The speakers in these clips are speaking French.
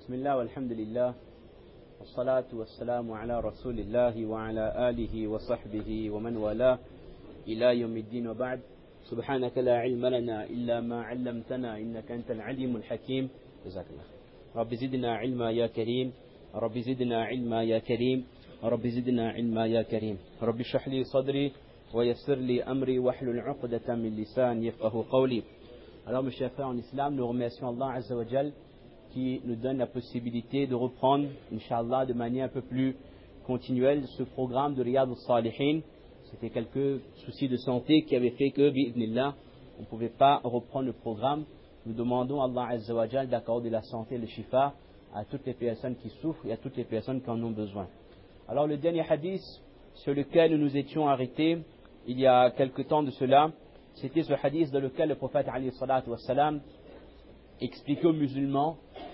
بسم الله والحمد لله والصلاة والسلام على رسول الله وعلى آله وصحبه ومن والاه إلى يوم الدين وبعد سبحانك لا علم لنا إلا ما علمتنا إنك أنت العليم الحكيم جزاك الله رب زدنا علما يا كريم رب زدنا علما يا كريم رب زدنا علما يا كريم رب اشرح لي صدري ويسر لي أمري واحلل عقدة من لساني يفقهوا قولي. Alors mes chers frères en islam, nous remercions Allah Azza wa Jal qui nous donne la possibilité de reprendre, Inch'Allah, de manière un peu plus continuelle, ce programme de Riyad al-Salihin. C'était quelques soucis de santé qui avaient fait que, bi'idhnillah, on ne pouvait pas reprendre le programme. Nous demandons à Allah Azza wa Jal d'accorder la santé et le shifa à toutes les personnes qui souffrent et à toutes les personnes qui en ont besoin. Alors le dernier hadith sur lequel nous nous étions arrêtés, il y a quelque temps de cela, c'était ce hadith dans lequel le prophète alayhi salatu wassalam expliquait aux musulmans,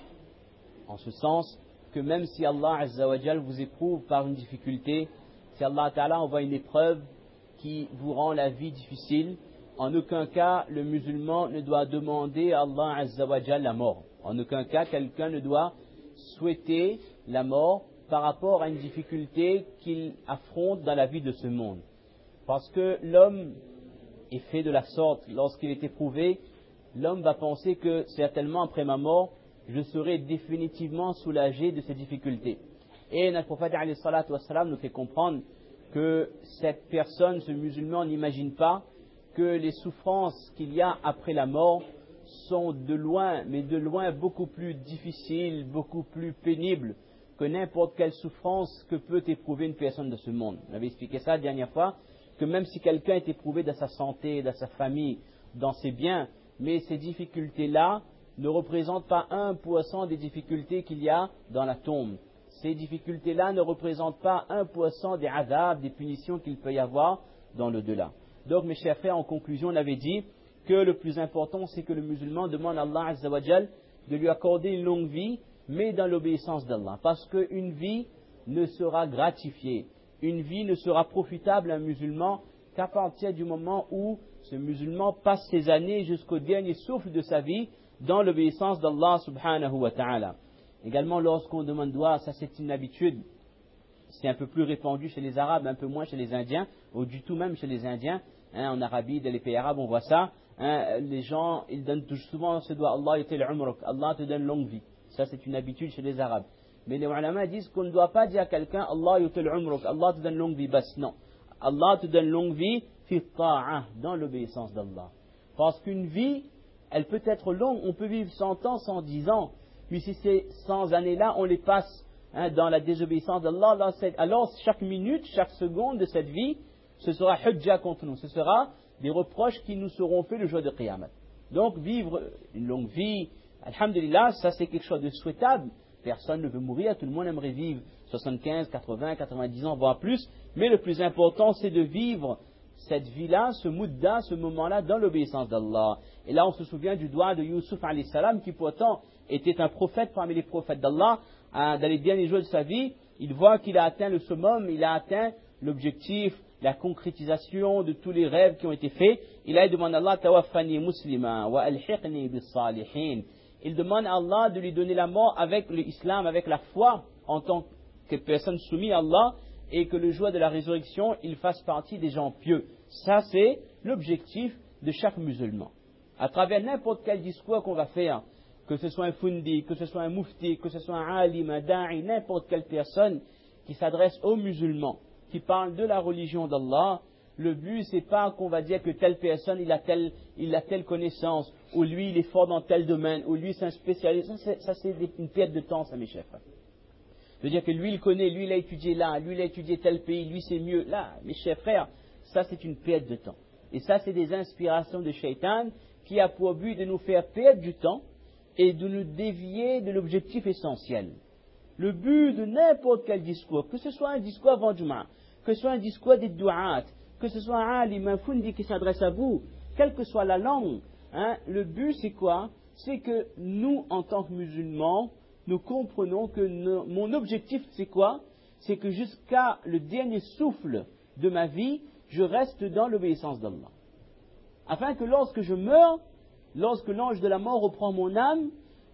en ce sens, que même si Allah Azza wa Jal vous éprouve par une difficulté, si Allah Ta'ala envoie une épreuve qui vous rend la vie difficile, en aucun cas le musulman ne doit demander à Allah Azza wa Jal la mort. En aucun cas quelqu'un ne doit souhaiter la mort par rapport à une difficulté qu'il affronte dans la vie de ce monde. Parce que l'homme est fait de la sorte, lorsqu'il est éprouvé, l'homme va penser que certainement après ma mort, je serai définitivement soulagé de ces difficultés. Et notre prophète alayhi salatu wassalam nous fait comprendre que cette personne, ce musulman, n'imagine pas que les souffrances qu'il y a après la mort sont de loin, mais de loin beaucoup plus difficiles, beaucoup plus pénibles que n'importe quelle souffrance que peut éprouver une personne de ce monde. On avait expliqué ça la dernière fois, que même si quelqu'un est éprouvé dans sa santé, dans sa famille, dans ses biens, mais ces difficultés-là ne représentent pas 1% des difficultés qu'il y a dans la tombe. Ces difficultés-là ne représentent pas 1% des adab, des punitions qu'il peut y avoir dans l'au-delà. Donc mes chers frères, en conclusion, on avait dit que le plus important, c'est que le musulman demande à Allah Azza wa Jal de lui accorder une longue vie, mais dans l'obéissance d'Allah. Parce qu'une vie ne sera gratifiée, une vie ne sera profitable à un musulman qu'à partir du moment où ce musulman passe ses années jusqu'au dernier souffle de sa vie dans l'obéissance d'Allah subhanahu wa ta'ala. Également, lorsqu'on demande dua, ça c'est une habitude, c'est un peu plus répandu chez les Arabes, un peu moins chez les Indiens, ou du tout même chez les Indiens. En Arabie, dans les pays arabes, on voit ça. Les gens, ils donnent souvent ce dua, Allah yutil umruk, Allah te donne longue vie. Ça c'est une habitude chez les Arabes. Mais les ulama disent qu'on ne doit pas dire à quelqu'un, Allah yutil umruk, Allah te donne longue vie, bas, non. Allah te donne longue vie, fi ta'ah, dans l'obéissance d'Allah. Parce qu'une vie, elle peut être longue, on peut vivre 100 ans, 110 ans, puis si ces 100 années-là, on les passe dans la désobéissance d'Allah, alors chaque minute, chaque seconde de cette vie, ce sera hujja contre nous, ce sera des reproches qui nous seront faits le jour de Qiyamah. Donc vivre une longue vie, alhamdulillah, ça c'est quelque chose de souhaitable. Personne ne veut mourir, tout le monde aimerait vivre 75, 80, 90 ans, voire plus, mais le plus important c'est de vivre cette vie-là, ce mudda, ce moment-là, dans l'obéissance d'Allah. Et là, on se souvient du doigt de Yusuf alayhi salam, qui pourtant était un prophète parmi les prophètes d'Allah. Dans les derniers jours de sa vie, il voit qu'il a atteint le summum, il a atteint l'objectif, la concrétisation de tous les rêves qui ont été faits. Il a demandé à Allah, tawaffani muslima wa alhiqni bis salihin. Il demande à Allah de lui donner la mort avec l'islam, avec la foi, en tant que personne soumise à Allah, et que le jour de la résurrection, il fasse partie des gens pieux. Ça, c'est l'objectif de chaque musulman. À travers n'importe quel discours qu'on va faire, que ce soit un fundi, que ce soit un mufti, que ce soit un alim, un da'i, n'importe quelle personne qui s'adresse aux musulmans, qui parle de la religion d'Allah, le but, c'est pas qu'on va dire que telle personne, il a telle connaissance, ou lui, il est fort dans tel domaine, ou lui, c'est un spécialiste. Ça, c'est une perte de temps, ça, mes chers frères. C'est-à-dire que lui, il connaît, lui, il a étudié là, lui, il a étudié tel pays, lui, c'est mieux. Là, mes chers frères, ça, c'est une perte de temps. Et ça, c'est des inspirations de Shaitan qui a pour but de nous faire perdre du temps et de nous dévier de l'objectif essentiel. Le but de n'importe quel discours, que ce soit un discours avant Jum'a, que ce soit un discours des du'at, que ce soit un alim, un fundi qui s'adresse à vous, quelle que soit la langue, le but, c'est quoi? C'est que nous, en tant que musulmans, nous comprenons que mon objectif, c'est quoi? C'est que jusqu'à le dernier souffle de ma vie, je reste dans l'obéissance d'Allah. Afin que lorsque je meurs, lorsque l'ange de la mort reprend mon âme,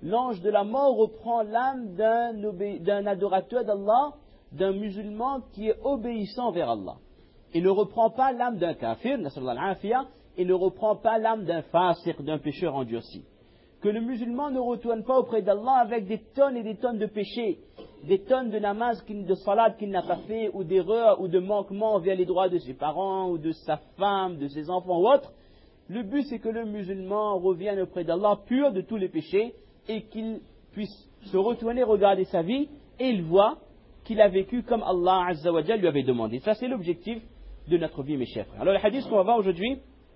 l'ange de la mort reprend l'âme d'un adorateur d'Allah, d'un musulman qui est obéissant vers Allah. Il ne reprend pas l'âme d'un kafir, il ne reprend pas l'âme d'un fasiq, d'un pécheur endurci. Que le musulman ne retourne pas auprès d'Allah avec des tonnes et des tonnes de péchés, des tonnes de namaz, de salat qu'il n'a pas fait, ou d'erreurs, ou de manquements envers les droits de ses parents, ou de sa femme, de ses enfants ou autres. Le but, c'est que le musulman revienne auprès d'Allah pur de tous les péchés et qu'il puisse se retourner, regarder sa vie et il voit qu'il a vécu comme Allah Azza wa Jal lui avait demandé. Ça, c'est l'objectif de notre vie, mes chers frères. Alors, le hadith qu'on va voir aujourd'hui,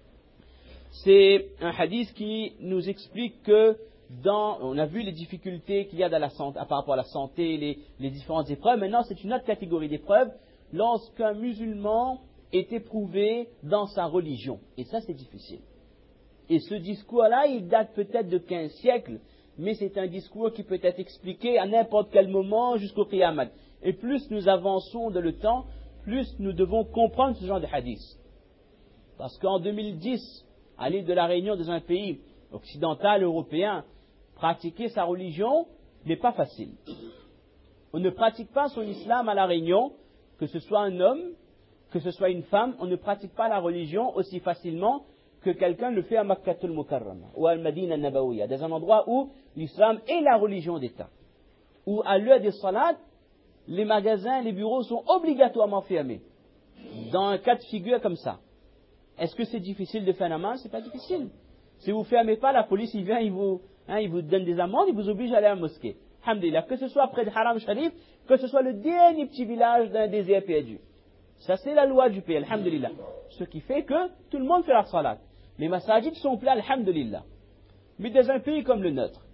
c'est un hadith qui nous explique que on a vu les difficultés qu'il y a dans la santé, par rapport à la santé, les différentes épreuves. Maintenant, c'est une autre catégorie d'épreuves lorsqu'un musulman est éprouvé dans sa religion. Et ça, c'est difficile. Et ce discours-là, il date peut-être de 15 siècles, mais c'est un discours qui peut être expliqué à n'importe quel moment jusqu'au Qiyamah. Et plus nous avançons dans le temps, plus nous devons comprendre ce genre de hadith. Parce qu'en 2010, à l'île de la Réunion, dans un pays occidental, européen, pratiquer sa religion n'est pas facile. On ne pratique pas son islam à la Réunion, que ce soit un homme, que ce soit une femme, on ne pratique pas la religion aussi facilement que quelqu'un le fait à Makkatul Mukarrama ou à Madina Nabawiya, dans un endroit où l'islam est la religion d'État. Où à l'heure des salats, les magasins, les bureaux sont obligatoirement fermés. Dans un cas de figure comme ça. Est-ce que c'est difficile de faire namaz? C'est pas difficile. Si vous ne fermez pas, la police, il vient, il vous donne des amendes, il vous oblige à aller à la mosquée. Alhamdulillah. Que ce soit près de Haram Sharif, que ce soit le dernier petit village d'un désert perdu. Ça, c'est la loi du pays, alhamdulillah. Ce qui fait que tout le monde fait la salat. Les masajid sont pleins, alhamdulillah. Mais dans un pays comme le nôtre,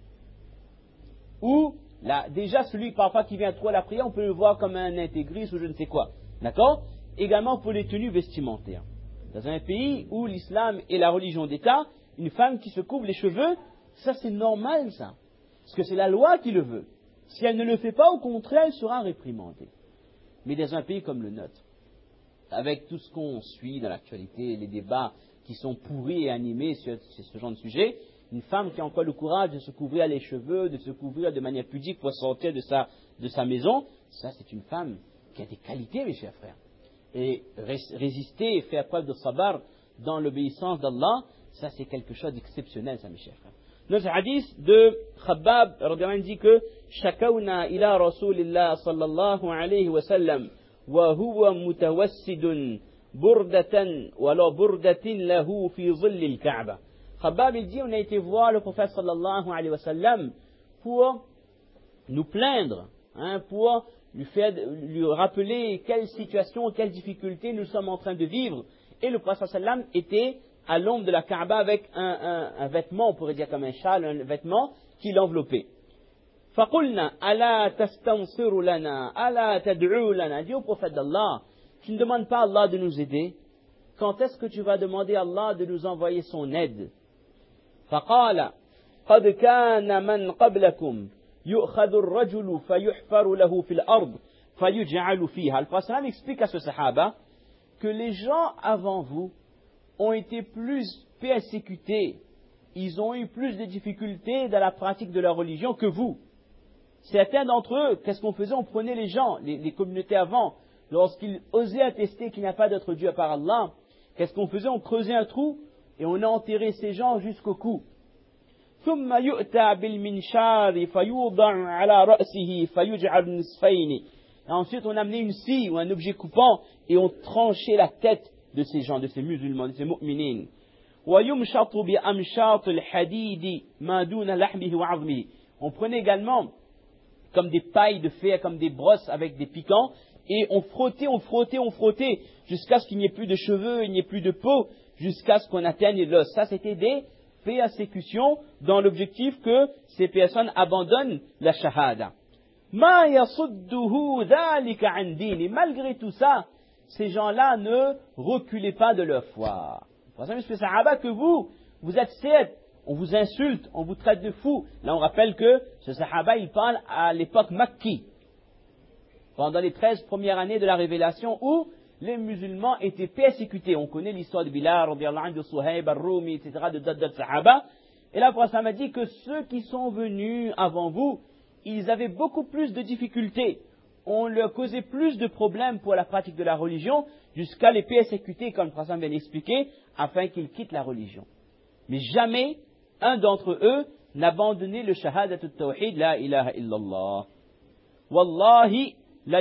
où, là, déjà celui parfois qui vient trop à la prière, on peut le voir comme un intégriste ou je ne sais quoi. D'accord? Également pour les tenues vestimentaires. Dans un pays où l'islam est la religion d'État, une femme qui se couvre les cheveux, ça c'est normal ça. Parce que c'est la loi qui le veut. Si elle ne le fait pas, au contraire, elle sera réprimandée. Mais dans un pays comme le nôtre, avec tout ce qu'on suit dans l'actualité, les débats qui sont pourris et animés sur ce genre de sujet, une femme qui a encore le courage de se couvrir les cheveux, de se couvrir de manière pudique pour sortir de sa maison, ça c'est une femme qui a des qualités, mes chers frères. Et résister et faire preuve de sabar dans l'obéissance d'Allah, ça c'est quelque chose d'exceptionnel, ça mes chers frères. Notre hadith de Khabbab dit que Shakawna ila Rasulillah sallallahu alayhi wa sallam wa huwa mutawassidun burdatan wa alors burdatin lahu fi zilli al-Ka'ba. Khabbab il dit on a été voir le prophète sallallahu alayhi wa sallam pour nous plaindre, pour lui rappeler quelle situation, quelle difficulté nous sommes en train de vivre. Et le prophète sallam était à l'ombre de la Kaaba avec un vêtement, on pourrait dire comme un châle, un vêtement qui l'enveloppait. فَقُلْنَا أَلَا تَسْتَنصِرُ لَنَا أَلَا تَدْعُو لَنَا. Dis au prophète d'Allah, tu ne demandes pas à Allah de nous aider. Quand est-ce que tu vas demander à Allah de nous envoyer son aide? فَقَالَ قَدْ كَانَ مَنْ قَبْلَكُمْ يُؤْخَذُ الرَّجُلُ فَيُحْفَرُ لَهُ فِي الْأَرْضِ فَيُجْعَلُ فِيهَا. Le prophète explique à ce sahaba que les gens avant vous ont été plus persécutés, ils ont eu plus de difficultés dans la pratique de la religion que vous. Certains d'entre eux, qu'est-ce qu'on faisait? On prenait les gens, les communautés avant, lorsqu'ils osaient attester qu'il n'y a pas d'autre Dieu à part Allah, qu'est-ce qu'on faisait? On creusait un trou et on a enterré ces gens jusqu'au cou. ثم يؤتى بالمنشار فيوضع على رأسه فيجعل نصفين. Et ensuite on amenait une scie ou un objet coupant et on tranchait la tête de ces gens, de ces musulmans, de ces mu'minines. ويمشط بأمشاط الحديد ما دون لحمه وعظمه. On prenait également comme des pailles de fer, comme des brosses avec des piquants, et on frottait, jusqu'à ce qu'il n'y ait plus de cheveux, il n'y ait plus de peau, jusqu'à ce qu'on atteigne l'os. Ça, c'était des persécutions dans l'objectif que ces personnes abandonnent la shahada. Ma yasudduhu dhalika an dini. Malgré tout ça, ces gens-là ne reculaient pas de leur foi. Pour ça, monsieur Sahaba, que vous êtes certes, on vous insulte, on vous traite de fou. Là, on rappelle que ce Sahaba, il parle à l'époque Makki, pendant les 13 premières années de la révélation, où les musulmans étaient persécutés. On connaît l'histoire de Bilal, de Suhaib, al-Rumi, etc., de d'autres Sahaba. Et là, le prophète a dit que ceux qui sont venus avant vous, ils avaient beaucoup plus de difficultés. On leur causait plus de problèmes pour la pratique de la religion, jusqu'à les persécuter, comme le prophète vient d'expliquer, afin qu'ils quittent la religion. Mais jamais un d'entre eux n'a abandonné le shahadat al-tawhid, la ilaha illallah. Wallahi, la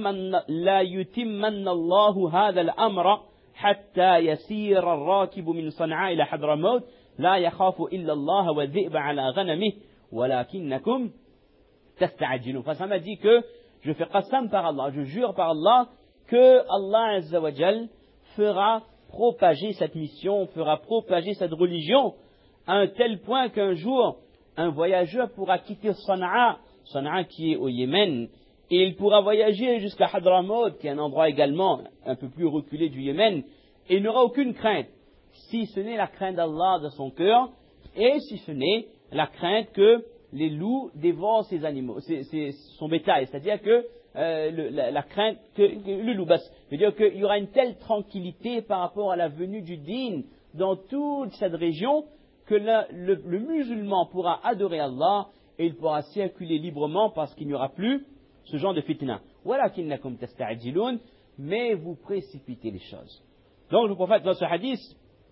yutimmanna Allahu hadha al-amra, hatta yasir al-rakibu min Sana'a ila Hadramaut, la yakhafu illa Allah wa dhi'ba ala ghanamih, walakinnakum tasta'ajilun. Enfin, ça m'a dit que je fais qasam par Allah, je jure par Allah, que Allah Azza wa Jal fera propager cette mission, fera propager cette religion, à un tel point qu'un jour, un voyageur pourra quitter Sana'a qui est au Yémen, et il pourra voyager jusqu'à Hadramaut, qui est un endroit également un peu plus reculé du Yémen, et il n'aura aucune crainte, si ce n'est la crainte d'Allah dans son cœur, et si ce n'est la crainte que les loups dévorent ses animaux, son bétail, c'est-à-dire que la crainte que le loup basse, c'est-à-dire qu'il y aura une telle tranquillité par rapport à la venue du dîn dans toute cette région que le musulman pourra adorer Allah et il pourra circuler librement parce qu'il n'y aura plus ce genre de fitna. Walakinnakum tasta'jilun, mais vous précipitez les choses. Donc le prophète dans ce hadith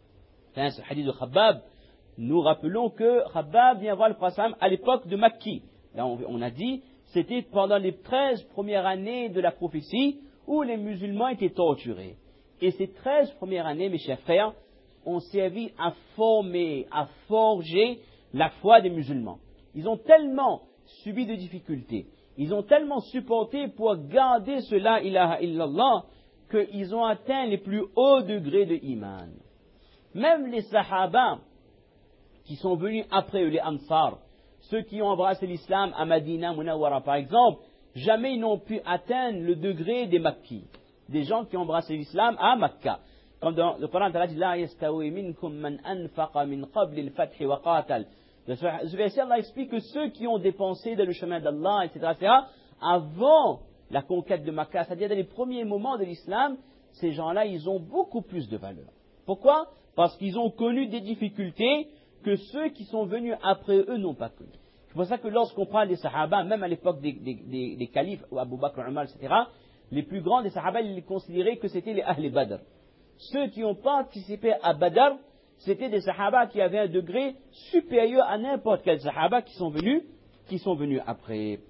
de Khabbab, nous rappelons que Khabbab vient voir le prophète à l'époque de Makki. Là on a dit, c'était pendant les 13 premières années de la prophétie où les musulmans étaient torturés. Et ces 13 premières années, mes chers frères, ont servi à former, à forger la foi des musulmans. Ils ont tellement subi de difficultés, ils ont tellement supporté pour garder ce la ilaha illallah, qu'ils ont atteint les plus hauts degrés de iman. Même les sahaba qui sont venus après eux, les ansar, ceux qui ont embrassé l'islam à Madina, Munawwara par exemple, jamais ils n'ont pu atteindre le degré des Makkis, des gens qui ont embrassé l'islam à Makkah. Comme dans le Coran, Allah dit, La yastawi minkum man anfaqa min qabli al-fath wa qatal. Ce verset, Allah explique que ceux qui ont dépensé dans le chemin d'Allah, etc., avant la conquête de Makkah, c'est-à-dire dans les premiers moments de l'islam, ces gens-là, ils ont beaucoup plus de valeur. Pourquoi? Parce qu'ils ont connu des difficultés que ceux qui sont venus après eux n'ont pas connues. C'est pour ça que lorsqu'on parle des sahaba, même à l'époque des califes, ou Abu Bakr, Umar, etc., les plus grands des sahaba, ils considéraient que c'était les Ahl Badr. Ceux qui ont participé à Badr, c'était des sahaba qui avaient un degré supérieur à n'importe quel sahaba qui sont venus après.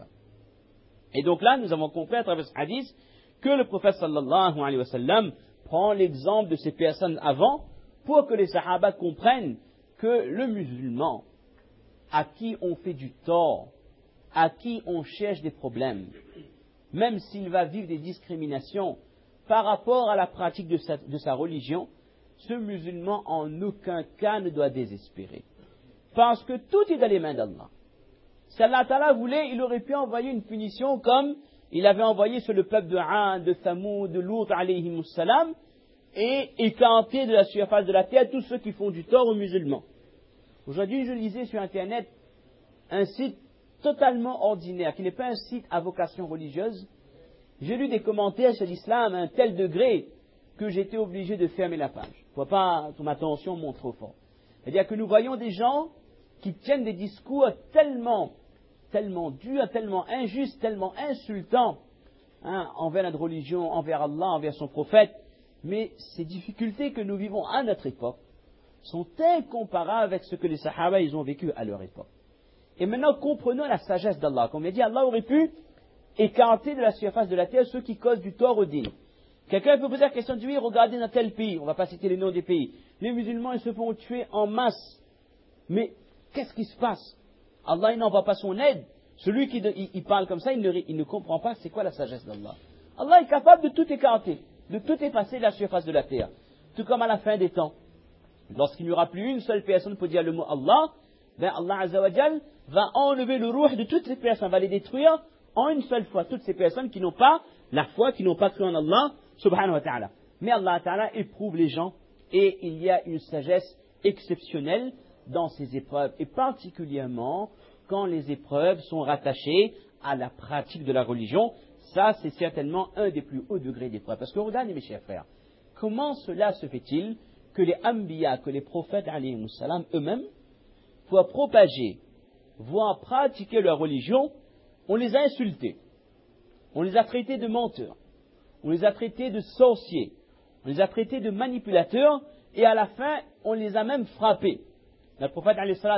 Et donc là, nous avons compris à travers ce hadith que le prophète sallallahu alayhi wa sallam prend l'exemple de ces personnes avant pour que les sahaba comprennent que le musulman à qui on fait du tort, à qui on cherche des problèmes, même s'il va vivre des discriminations par rapport à la pratique de sa religion, ce musulman en aucun cas ne doit désespérer. Parce que tout est dans les mains d'Allah. Si Allah Ta'ala voulait, il aurait pu envoyer une punition comme il avait envoyé sur le peuple de 'Ad, de Thamoud, de Lut alayhimus salam, et écarter de la surface de la terre tous ceux qui font du tort aux musulmans. Aujourd'hui, je lisais sur Internet un site totalement ordinaire, qui n'est pas un site à vocation religieuse. J'ai lu des commentaires sur l'islam à un tel degré que j'étais obligé de fermer la page. Il ne faut pas que ma tension monte trop fort. C'est-à-dire que nous voyons des gens qui tiennent des discours tellement durs, tellement injustes, tellement insultants envers notre religion, envers Allah, envers son prophète. Mais ces difficultés que nous vivons à notre époque sont incomparables avec ce que les sahaba ils ont vécu à leur époque. Et maintenant, comprenons la sagesse d'Allah. Comme on a dit, Allah aurait pu écarter de la surface de la terre ceux qui causent du tort au dîn. Quelqu'un peut poser la question, oui, regardez dans tel pays, on ne va pas citer les noms des pays, les musulmans ils se font tuer en masse. Mais qu'est-ce qui se passe? Allah il n'envoie pas son aide. Celui qui il parle comme ça, il ne comprend pas c'est quoi la sagesse d'Allah. Allah est capable de tout écarter, de tout effacer de la surface de la terre. Tout comme à la fin des temps. Lorsqu'il n'y aura plus une seule personne pour dire le mot Allah, ben Allah Azza wa Jal va enlever le ruh de toutes ces personnes, va les détruire en une seule fois. Toutes ces personnes qui n'ont pas la foi, qui n'ont pas cru en Allah, subhanahu wa ta'ala. Mais Allah ta'ala éprouve les gens et il y a une sagesse exceptionnelle dans ces épreuves. Et particulièrement quand les épreuves sont rattachées à la pratique de la religion. Ça, c'est certainement un des plus hauts degrés d'épreuve. Parce que regardez mes chers frères, comment cela se fait-il que les Anbiya, que les prophètes alayhimus salam eux-mêmes, voire propager, voire pratiquer leur religion, on les a insultés. On les a traités de menteurs. On les a traités de sorciers. On les a traités de manipulateurs. Et à la fin, on les a même frappés. Le prophète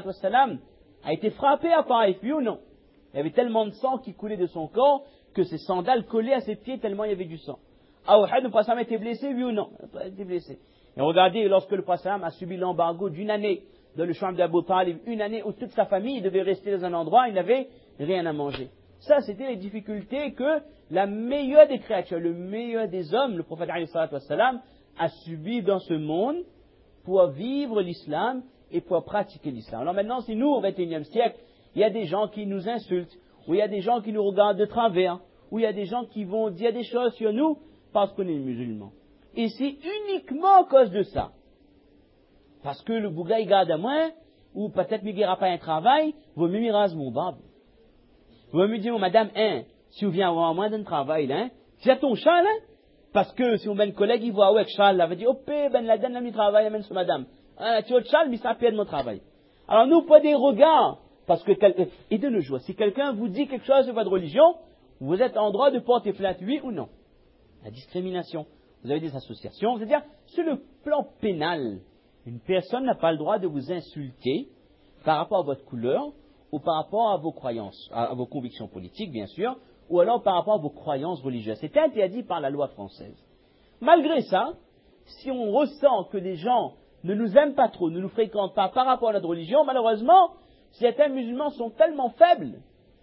a été frappé à Taïf, oui ou non? Il y avait tellement de sang qui coulait de son corps que ses sandales collaient à ses pieds tellement il y avait du sang. À Uhud, le prophète a été blessé, oui ou non? Il a été blessé. Et regardez, lorsque le prophète a subi l'embargo d'une année dans le champ d'Abu Talib, une année où toute sa famille devait rester dans un endroit, il n'avait rien à manger. Ça, c'était les difficultés que la meilleure des créatures, le meilleur des hommes, le prophète a subi dans ce monde pour vivre l'islam et pour pratiquer l'islam. Alors maintenant, si nous, au XXIe siècle, il y a des gens qui nous insultent, ou il y a des gens qui nous regardent de travers, ou il y a des gens qui vont dire des choses sur nous parce qu'on est musulmans. Et c'est uniquement à cause de ça. Parce que le bouga il garde à moi, ou peut-être qu'il n'aura pas un travail, vaut mieux il rase mon barbe. Vaut mieux dire, madame, si vous venez avoir moins d'un travail, là, c'est ton châle, hein? Parce que si on met un collègue, il voit, ouais, châle, là, va dire, oh, ben, la donne, mi travail, amène sur madame. Tu as châle, mais ça perd mon travail. Alors, nous, pas des regards, parce que, et de nos jours, si quelqu'un vous dit quelque chose sur votre religion, vous êtes en droit de porter plainte, oui ou non? La discrimination. Vous avez des associations, c'est-à-dire, sur le plan pénal, une personne n'a pas le droit de vous insulter par rapport à votre couleur, ou par rapport à vos croyances, à vos convictions politiques, bien sûr, ou alors par rapport à vos croyances religieuses. C'est interdit par la loi française. Malgré ça, si on ressent que des gens ne nous aiment pas trop, ne nous fréquentent pas par rapport à notre religion, malheureusement, certains musulmans sont tellement faibles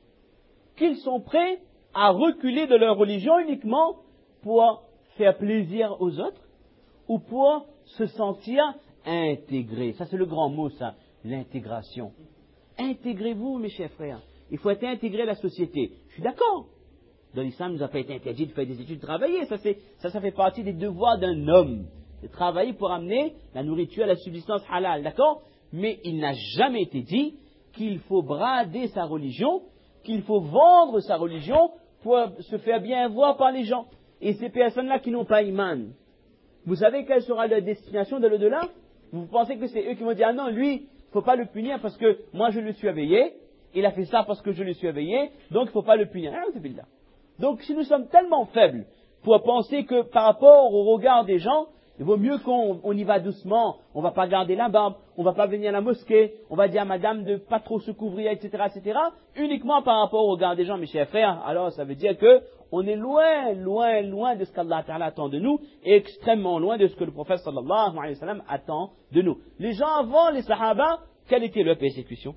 qu'ils sont prêts à reculer de leur religion uniquement pour faire plaisir aux autres ou pour se sentir intégrés. Ça, c'est le grand mot, ça, l'intégration. Intégrez-vous, mes chers frères. Il faut être intégré à la société. Je suis d'accord. Dans l'islam, il ne nous a pas été interdit de faire des études, de travailler. Ça fait partie des devoirs d'un homme. De travailler pour amener la nourriture à la subsistance halal. D'accord? Mais il n'a jamais été dit qu'il faut brader sa religion, qu'il faut vendre sa religion pour se faire bien voir par les gens. Et ces personnes-là qui n'ont pas iman, vous savez quelle sera leur destination de l'au-delà? Vous pensez que c'est eux qui vont dire, ah non, lui, il ne faut pas le punir parce que moi je le suis éveillé, il a fait ça parce que je le suis éveillé, donc il ne faut pas le punir. Donc si nous sommes tellement faibles pour penser que par rapport au regard des gens, il vaut mieux qu'on y va doucement, on ne va pas garder la barbe, on ne va pas venir à la mosquée, on va dire à madame de ne pas trop se couvrir, etc., uniquement par rapport au regard des gens, mes chers frères, alors ça veut dire que on est loin, loin, loin de ce qu'Allah Ta'ala attend de nous, et extrêmement loin de ce que le prophète sallallahu alayhi wa sallam attend de nous. Les gens avant les sahaba, quelle était leur persécution?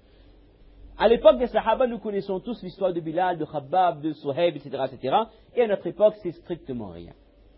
À l'époque des sahaba, nous connaissons tous l'histoire de Bilal, de Khabbab, de Suhaib, etc., et à notre époque, c'est strictement rien.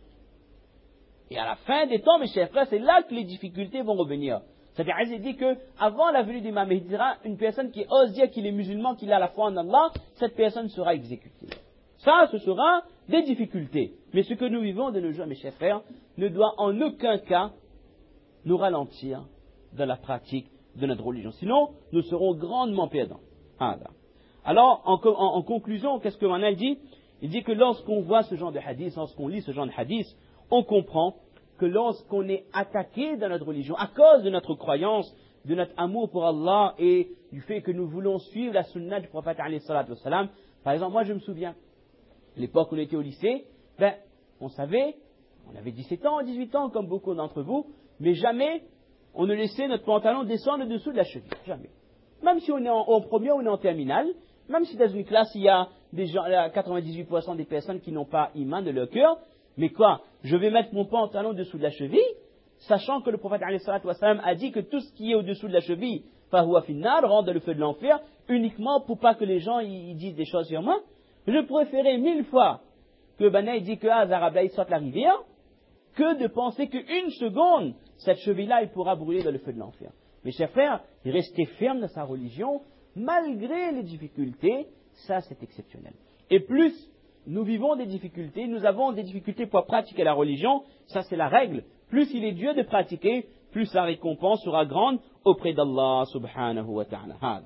Et à la fin des temps, mes chers frères, c'est là que les difficultés vont revenir. C'est-à-dire, il dit que, avant la venue d'Imam Mahdi, une personne qui ose dire qu'il est musulman, qu'il a la foi en Allah, cette personne sera exécutée. Ça, ce sera des difficultés. Mais ce que nous vivons de nos jours, mes chers frères, ne doit en aucun cas nous ralentir dans la pratique de notre religion. Sinon, nous serons grandement perdants. Alors, en conclusion, qu'est-ce que Manal dit? Il dit que lorsqu'on voit ce genre de hadith, lorsqu'on lit ce genre de hadith, on comprend que lorsqu'on est attaqué dans notre religion, à cause de notre croyance, de notre amour pour Allah et du fait que nous voulons suivre la sunna du prophète alayhi salatu wassalam, par exemple, moi je me souviens, l'époque où on était au lycée, on savait, on avait 17 ans, 18 ans, comme beaucoup d'entre vous, mais jamais on ne laissait notre pantalon descendre dessous de la cheville. Jamais. Même si on est en première ou on est en terminale, même si dans une classe il y a des gens, 98% des personnes qui n'ont pas iman de leur cœur, mais quoi? Je vais mettre mon pantalon dessous de la cheville, sachant que le prophète a dit que tout ce qui est au-dessous de la cheville, fahuwa finnar, rentre dans le feu de l'enfer, uniquement pour pas que les gens ils disent des choses sur moi. Je préférais 1000 fois que Banaï dit que Zarablaï sorte la rivière, que de penser qu'une seconde, cette cheville-là, il pourra brûler dans le feu de l'enfer. Mes chers frères, rester ferme dans sa religion, malgré les difficultés, ça c'est exceptionnel. Et plus nous vivons des difficultés, nous avons des difficultés pour pratiquer la religion, ça c'est la règle. Plus il est Dieu de pratiquer, plus la récompense sera grande auprès d'Allah subhanahu wa ta'ala.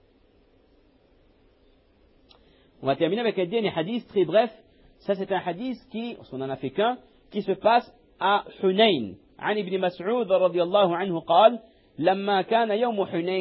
On va terminer avec un dernier hadith très bref. Ça c'est un hadith qui, on n'en a fait qu'un, qui se passe à Hunayn. عن ابن مسعود رضي الله عنه قال لما كان يوم حنين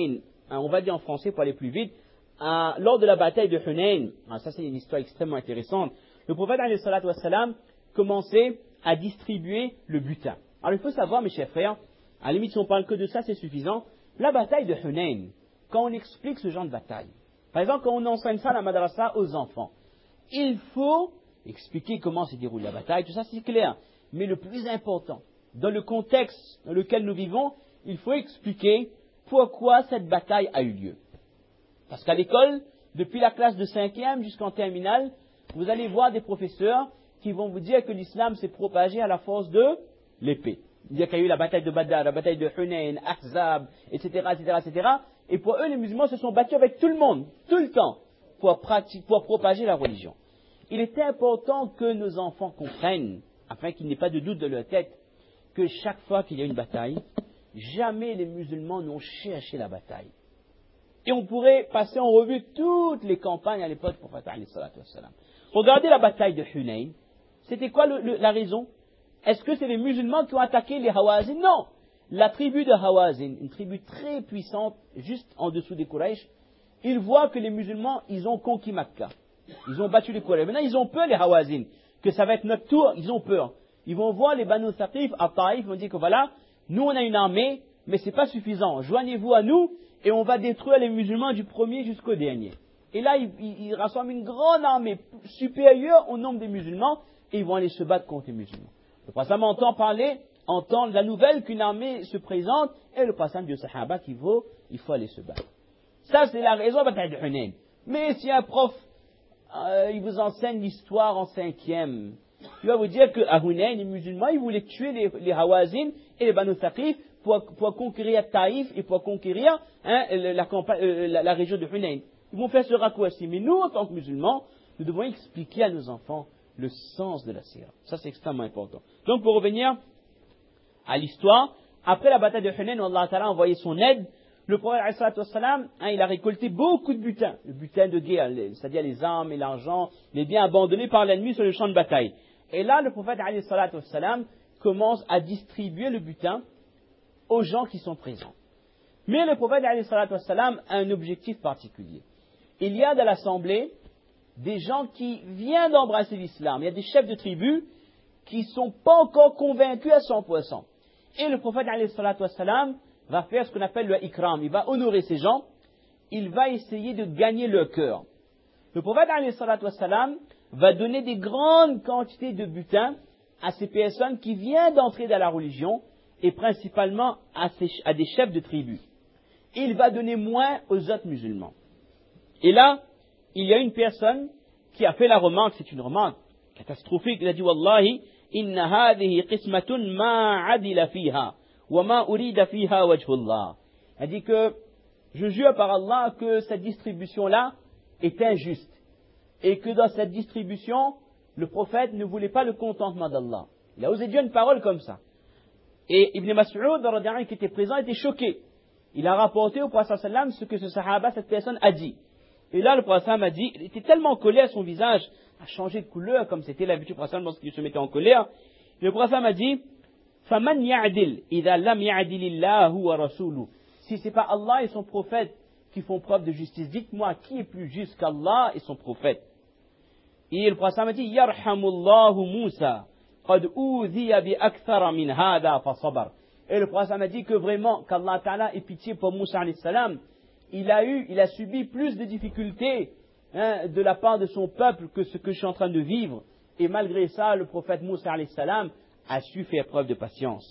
on va dire en français pour aller plus vite, lors de la bataille de Hunayn, ça c'est une histoire extrêmement intéressante, le prophète alayhi salatu wassalam commençait à distribuer le butin. Alors il faut savoir, mes chers frères, à la limite si on parle que de ça c'est suffisant, la bataille de Hunayn, quand on explique ce genre de bataille, par exemple quand on enseigne ça à la madrasa aux enfants, il faut expliquer comment se déroule la bataille, tout ça c'est clair, mais le plus important, dans le contexte dans lequel nous vivons, il faut expliquer pourquoi cette bataille a eu lieu. Parce qu'à l'école, depuis la classe de 5e jusqu'en terminale, vous allez voir des professeurs qui vont vous dire que l'islam s'est propagé à la force de l'épée. Dire qu'il y a eu la bataille de Badr, la bataille de Hunayn, Ahzab, etc., etc., etc. Et pour eux, les musulmans se sont battus avec tout le monde, tout le temps, pour propager la religion. Il est important que nos enfants comprennent, afin qu'il n'y ait pas de doute dans leur tête, que chaque fois qu'il y a une bataille, jamais les musulmans n'ont cherché la bataille. Et on pourrait passer en revue toutes les campagnes à l'époque du prophète alayhi salatu wassalam. Regardez la bataille de Hunayn. C'était quoi la raison? Est-ce que c'est les musulmans qui ont attaqué les Hawazin? Non. La tribu de Hawazin, une tribu très puissante, juste en dessous des Quraysh, ils voient que les musulmans, ils ont conquis Makkah. Ils ont battu les Quraysh. Maintenant, ils ont peur, les Hawazin, que ça va être notre tour, ils ont peur. Ils vont voir les Banu Saqif à Taïf, ils vont dire que voilà, nous on a une armée, mais c'est pas suffisant. Joignez-vous à nous, et on va détruire les musulmans du premier jusqu'au dernier. Et là, ils rassemblent une grande armée supérieure au nombre des musulmans, et ils vont aller se battre contre les musulmans. Le prophète entend la nouvelle qu'une armée se présente, et le prophète dit aux Sahaba il faut aller se battre. Ça, c'est la raison de la bataille de Hunayn. Mais si un prof, il vous enseigne l'histoire en 5e, il va vous dire qu'à Hunayn, les musulmans, ils voulaient tuer les Hawazin et les Banu Saqif pour conquérir Taïf et pour conquérir la région de Hunayn. Ils vont faire ce raccourci. Mais nous, en tant que musulmans, nous devons expliquer à nos enfants le sens de la sira. Ça, c'est extrêmement important. Donc, pour revenir à l'histoire, après la bataille de Hunayn, où Allah Ta'ala a envoyé son aide, le prophète il a récolté beaucoup de butin, le butin de guerre, c'est-à-dire les armes et l'argent, les biens abandonnés par l'ennemi sur le champ de bataille. Et là, le prophète commence à distribuer le butin aux gens qui sont présents. Mais le prophète a un objectif particulier. Il y a dans l'assemblée des gens qui viennent d'embrasser l'islam. Il y a des chefs de tribus qui ne sont pas encore convaincus à 100%. Et le prophète va faire ce qu'on appelle le ikram. Il va honorer ces gens. Il va essayer de gagner leur cœur. Le prophète va donner des grandes quantités de butin à ces personnes qui viennent d'entrer dans la religion et principalement à des chefs de tribus. Il va donner moins aux autres musulmans. Et là, il y a une personne qui a fait la remarque, c'est une remarque catastrophique, il a dit « Wallahi, inna hadhihi qismatun ma adila fiha, wa ma urida fiha wajhullah » Il a dit que, je jure par Allah que cette distribution-là est injuste. Et que dans cette distribution, le prophète ne voulait pas le contentement d'Allah. Il a osé dire une parole comme ça. Et Ibn Mas'ud, qui était présent, était choqué. Il a rapporté au prophète sallam ce que ce sahaba, cette personne, a dit. Et là, le prophète a dit, il était tellement en colère, son visage a changé de couleur, comme c'était l'habitude du prophète lorsqu'il se mettait en colère. Et le prophète a dit, فَمَنْ يَعْدِلْ إِذَا لَمْ يَعْدِلِ اللَّهُ وَرَسُولُهُ. Si ce n'est pas Allah et son prophète qui font preuve de justice, dites-moi qui est plus juste qu'Allah et son prophète. Et le prophète a dit, يَرْحَمُ اللَّهُ مُوسَى قَدْ أُوذِيَ بِأَكْثَرَ مِنْ هَذَا فَصَبَرَ. Et le prophète a dit que vraiment, qu'Allah Ta'ala ait pitié pour Moussa alayhi salam, il a subi plus de difficultés de la part de son peuple que ce que je suis en train de vivre. Et malgré ça, le prophète Moussa alayhi salam a su faire preuve de patience.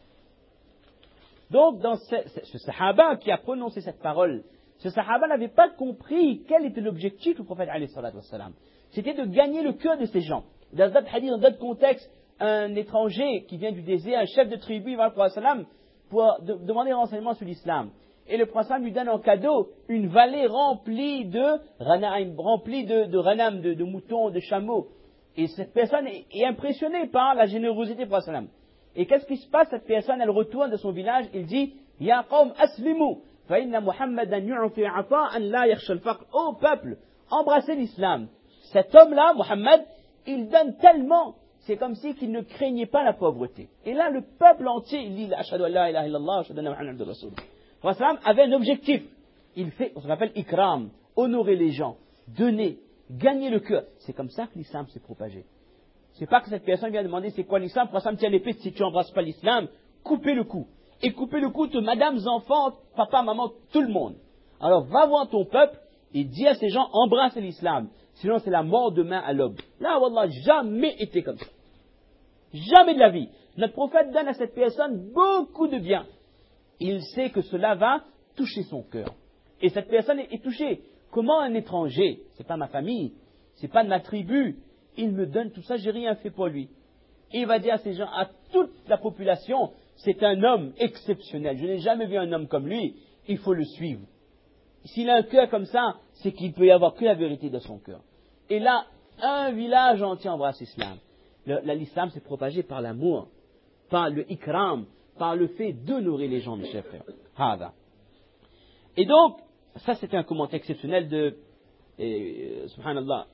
Donc, dans ce sahaba qui a prononcé cette parole, ce sahaba n'avait pas compris quel était l'objectif du prophète alayhi salam. C'était de gagner le cœur de ces gens. Dans d'autres hadiths, dans d'autres contextes, un étranger qui vient du désert, un chef de tribu, il va au prophète pour demander renseignement sur l'islam. Et le prophète lui donne en cadeau une vallée remplie de ranam, de moutons, de chameaux. Et cette personne est impressionnée par la générosité du prophète. Et qu'est-ce qui se passe? Cette personne, elle retourne de son village, il dit, Ya qawm aslimu, fa inna Muhammadan yu'ti ata'an la yakhsha al-faqr. Oh peuple, embrassez l'islam. Cet homme-là, Muhammad, il donne tellement, c'est comme si qu'il ne craignait pas la pauvreté. Et là, le peuple entier, il dit, Ashhadu an la ilaha illallah, Ashhadu anna Muhammadan rasul. Le prophète avait un objectif. il fait ce qu'on appelle ikram, honorer les gens, donner, gagner le cœur. C'est comme ça que l'islam s'est propagé. C'est pas que cette personne vient demander c'est quoi l'islam, pour ça me tient l'épée, si tu n'embrasses pas l'islam, coupez le cou. Et coupez le cou de madame, enfants, papa, maman, tout le monde. Alors va voir ton peuple et dis à ces gens, embrassez l'islam. Sinon c'est la mort demain à l'aube. Là, wallah, jamais été comme ça. Jamais de la vie. Notre prophète donne à cette personne beaucoup de bien. Il sait que cela va toucher son cœur. Et cette personne est touchée. Comment un étranger, c'est pas ma famille, c'est pas de ma tribu, il me donne tout ça, j'ai rien fait pour lui. Et il va dire à ces gens, à toute la population, c'est un homme exceptionnel. Je n'ai jamais vu un homme comme lui, il faut le suivre. S'il a un cœur comme ça, c'est qu'il peut y avoir que la vérité dans son cœur. Et là, un village entier embrasse l'islam. L'islam s'est propagé par l'amour, par le ikram, par le fait d'honorer les gens, mes chers frères. Hada. Et donc, ça c'était un commentaire exceptionnel de, subhanallah,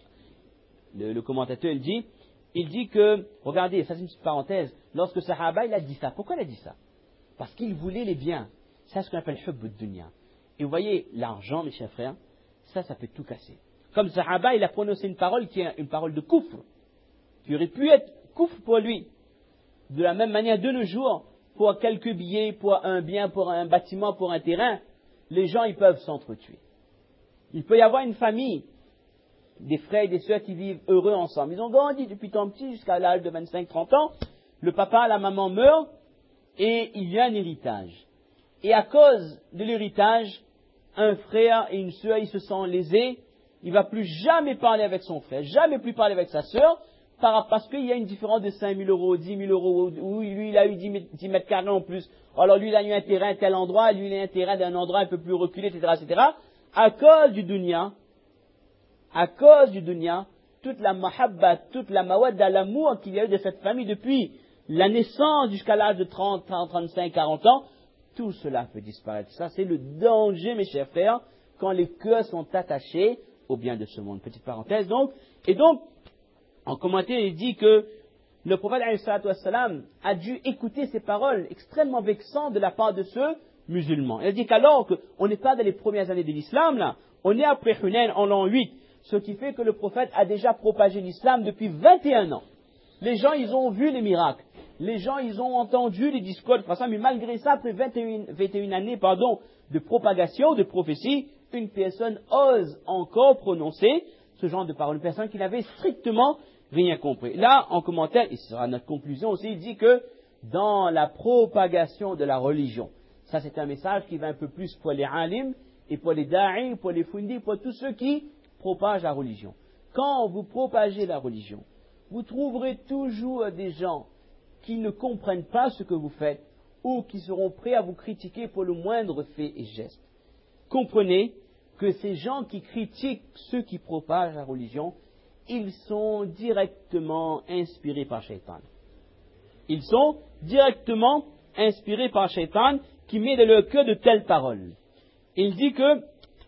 le commentateur il dit que, regardez, ça c'est une petite parenthèse, lorsque Sahaba il a dit ça, pourquoi il a dit ça? Parce qu'il voulait les biens. C'est ce qu'on appelle hubb ad-dunya. Et vous voyez, l'argent, mes chers frères, ça peut tout casser. Comme Sahaba, il a prononcé une parole qui est une parole de kufr, qui aurait pu être kufr pour lui. De la même manière, de nos jours, pour quelques billets, pour un bien, pour un bâtiment, pour un terrain, les gens, ils peuvent s'entretuer. Il peut y avoir une famille, des frères et des sœurs qui vivent heureux ensemble. Ils ont grandi depuis tant petit jusqu'à l'âge de 25-30 ans. Le papa, la maman meurent et il y a un héritage. Et à cause de l'héritage, un frère et une sœur, ils se sentent lésés. Il ne va plus jamais parler avec son frère, jamais plus parler avec sa sœur, parce qu'il y a une différence de 5 000 euros, 10 000 euros, où lui il a eu 10 mètres carrés en plus. Alors lui il a eu un terrain à tel endroit, lui il a un terrain d'un endroit un peu plus reculé, etc., etc. À cause du dunya, toute la mahabba, toute la mawadda, l'amour qu'il y a eu de cette famille depuis la naissance jusqu'à l'âge de 30, 35, 40 ans, tout cela peut disparaître. Ça, c'est le danger, mes chers frères, quand les cœurs sont attachés au bien de ce monde. Petite parenthèse, donc. Et donc, en commentaire, il dit que le prophète a dû écouter ces paroles extrêmement vexantes de la part de ce musulman. Il dit qu'alors qu'on n'est pas dans les premières années de l'islam, là, on est après Hunayn en l'an 8, ce qui fait que le prophète a déjà propagé l'islam depuis 21 ans. Les gens, ils ont vu les miracles. Les gens, ils ont entendu les discours de Prophète, mais malgré ça, après 21 années de propagation, de prophétie, une personne ose encore prononcer ce genre de paroles. Une personne qui n'avait strictement rien compris. Là, en commentaire, et ce sera notre conclusion aussi, il dit que dans la propagation de la religion, ça c'est un message qui va un peu plus pour les alim, et pour les da'i, pour les fundi, pour tous ceux qui propagent la religion. Quand vous propagez la religion, vous trouverez toujours des gens qui ne comprennent pas ce que vous faites ou qui seront prêts à vous critiquer pour le moindre fait et geste. Comprenez que ces gens qui critiquent ceux qui propagent la religion, ils sont directement inspirés par Shaitan. Ils sont directement inspirés par Shaitan qui met dans leur cœur de telles paroles. Il dit que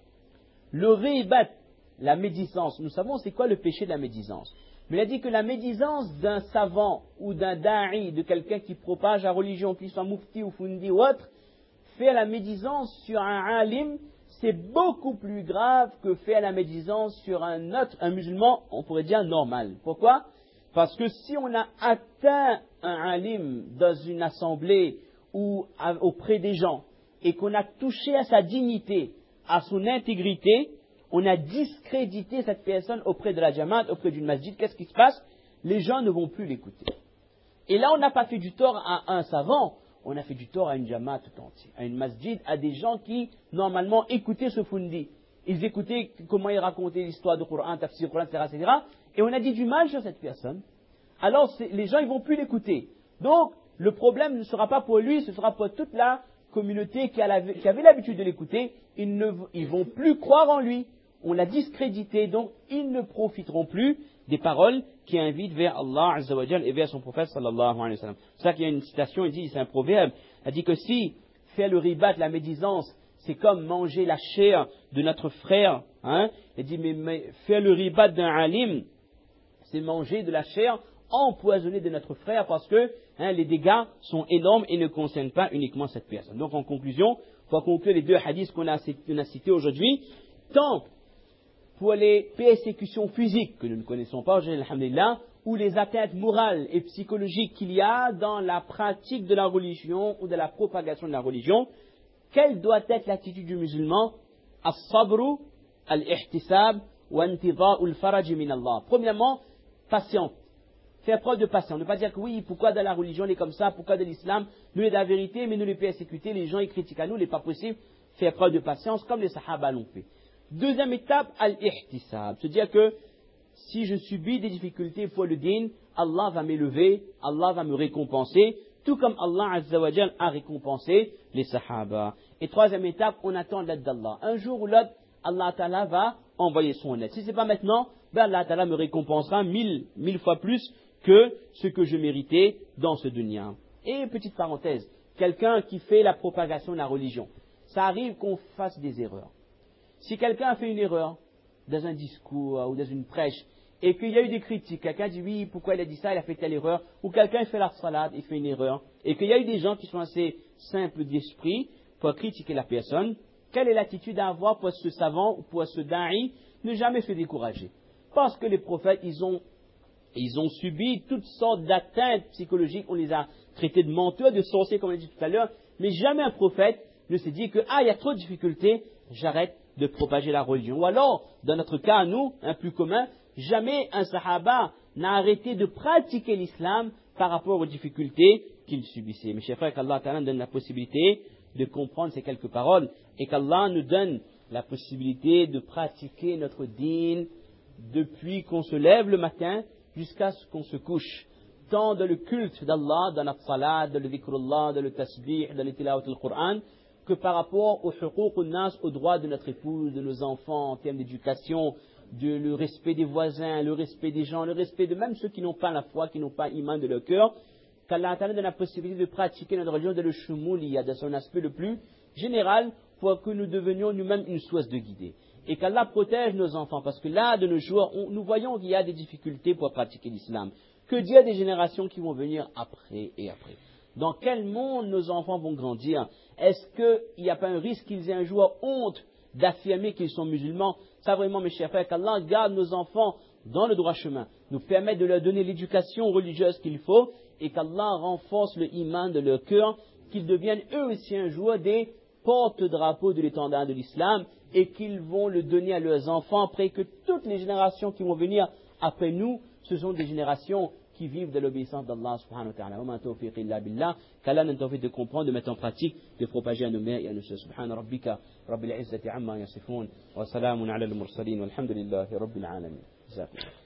le ribat, la médisance, nous savons c'est quoi le péché de la médisance. Mais il a dit que la médisance d'un savant ou d'un da'i, de quelqu'un qui propage la religion, qu'il soit mufti ou fundi ou autre, faire la médisance sur un alim, c'est beaucoup plus grave que faire la médisance sur un musulman, on pourrait dire normal. Pourquoi? Parce que si on a atteint un alim dans une assemblée ou auprès des gens, et qu'on a touché à sa dignité, à son intégrité, on a discrédité cette personne auprès de la jamaat, auprès d'une masjid. Qu'est-ce qui se passe? Les gens ne vont plus l'écouter. Et là, on n'a pas fait du tort à un savant, on a fait du tort à une jamaat tout entière, à une masjid, à des gens qui, normalement, écoutaient ce fundi. Ils écoutaient comment il racontait l'histoire du Coran, tafsir Coran, etc. Et on a dit du mal sur cette personne. Alors, les gens, ils vont plus l'écouter. Donc, le problème ne sera pas pour lui, ce sera pour toute la communauté qui avait l'habitude de l'écouter. Ils ne vont plus croire en lui. On l'a discrédité, donc ils ne profiteront plus des paroles qui invitent vers Allah Azza wa Jal et vers son prophète sallallahu alayhi wa sallam. C'est ça qu'il y a une citation, il dit, c'est un proverbe, il dit que si faire le ribat, la médisance, c'est comme manger la chair de notre frère, il dit, mais faire le ribat d'un alim, c'est manger de la chair empoisonnée de notre frère parce que les dégâts sont énormes et ne concernent pas uniquement cette personne. Donc en conclusion, pour conclure les deux hadiths qu'on a cités aujourd'hui, tant pour les persécutions physiques que nous ne connaissons pas aujourd'hui, alhamdulillah, ou les atteintes morales et psychologiques qu'il y a dans la pratique de la religion ou de la propagation de la religion, quelle doit être l'attitude du musulman? As-sabru, al-ihtisab, wa intidha'u al-faraj min Allah. Premièrement, patience. Faire preuve de patience. Ne pas dire que oui, pourquoi dans la religion on est comme ça, pourquoi dans l'islam, nous est la vérité, mais nous les persécuter, les gens ils critiquent à nous, n'est pas possible. Faire preuve de patience comme les sahaba l'ont fait. Deuxième étape, al-ihtisab. C'est-à-dire que si je subis des difficultés pour le din, Allah va m'élever, Allah va me récompenser, tout comme Allah Azza wa Jal a récompensé les sahaba. Et troisième étape, on attend l'aide d'Allah. Un jour ou l'autre, Allah Ta'ala va envoyer son aide. Si ce n'est pas maintenant, ben Allah Ta'ala me récompensera mille fois plus que ce que je méritais dans ce dunya. Et petite parenthèse, quelqu'un qui fait la propagation de la religion, ça arrive qu'on fasse des erreurs. Si quelqu'un a fait une erreur dans un discours ou dans une prêche, et qu'il y a eu des critiques, quelqu'un dit oui, pourquoi il a dit ça, il a fait telle erreur, ou quelqu'un fait la salade, il fait une erreur, et qu'il y a eu des gens qui sont assez simples d'esprit pour critiquer la personne, quelle est l'attitude à avoir pour ce savant ou pour ce da'i? Ne jamais se décourager. Parce que les prophètes, ils ont subi toutes sortes d'atteintes psychologiques, on les a traités de menteurs, de sorciers, comme on l'a dit tout à l'heure, mais jamais un prophète ne s'est dit que, il y a trop de difficultés, j'arrête de propager la religion. Ou alors, dans notre cas, nous, un plus commun, jamais un sahaba n'a arrêté de pratiquer l'islam par rapport aux difficultés qu'il subissait. Mes chers frères, qu'Allah Ta'ala nous donne la possibilité de comprendre ces quelques paroles et qu'Allah nous donne la possibilité de pratiquer notre dîn depuis qu'on se lève le matin jusqu'à ce qu'on se couche. Tant dans le culte d'Allah, dans la salat, dans le dhikrullah, dans le tasbih, dans le tilawat al-Qur'an, que par rapport au huquq al-nas, aux droits de notre épouse, de nos enfants, en termes d'éducation, le respect des voisins, le respect des gens, le respect de même ceux qui n'ont pas la foi, qui n'ont pas l'iman de leur cœur, qu'Allah Ta'ala donne la possibilité de pratiquer notre religion de le shumuliyya, de son aspect le plus général, pour que nous devenions nous-mêmes une source de guidée. Et qu'Allah protège nos enfants, parce que là, de nos jours, nous voyons qu'il y a des difficultés pour pratiquer l'islam. Que Dieu a des générations qui vont venir après et après. Dans quel monde nos enfants vont grandir? Est-ce qu'il n'y a pas un risque qu'ils aient un jour honte d'affirmer qu'ils sont musulmans? Ça vraiment, mes chers frères, qu'Allah garde nos enfants dans le droit chemin, nous permet de leur donner l'éducation religieuse qu'il faut, et qu'Allah renforce le iman de leur cœur, qu'ils deviennent eux aussi un jour des porte-drapeaux de l'étendard de l'islam, et qu'ils vont le donner à leurs enfants, après que toutes les générations qui vont venir après nous, ce sont des générations qui vivent de l'obéissance d'Allah subhanahu wa ta'ala. Wa ma tawfiq illa billah. Qu'Allah nous tawfiq de comprendre, de mettre en pratique, de propager à nos mères et à nos sœurs. Subhana rabbika, rabbil izzati amma yasifun, wa salamun ala al-mursalin, walhamdulillahi rabbil alamin.